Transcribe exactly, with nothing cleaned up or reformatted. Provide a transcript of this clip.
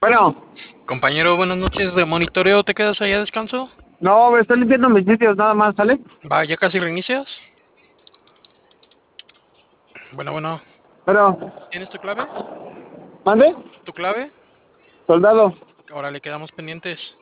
Bueno, Compañero, buenas noches de monitoreo, ¿te quedas ahí a descanso? no, estoy limpiando mis vídeos nada más, ¿sale? Va, ¿ya casi reinicias? Bueno, bueno, Pero, ¿tienes tu clave? ¿mande? ¿Tu clave? Soldado. Ahora le quedamos pendientes.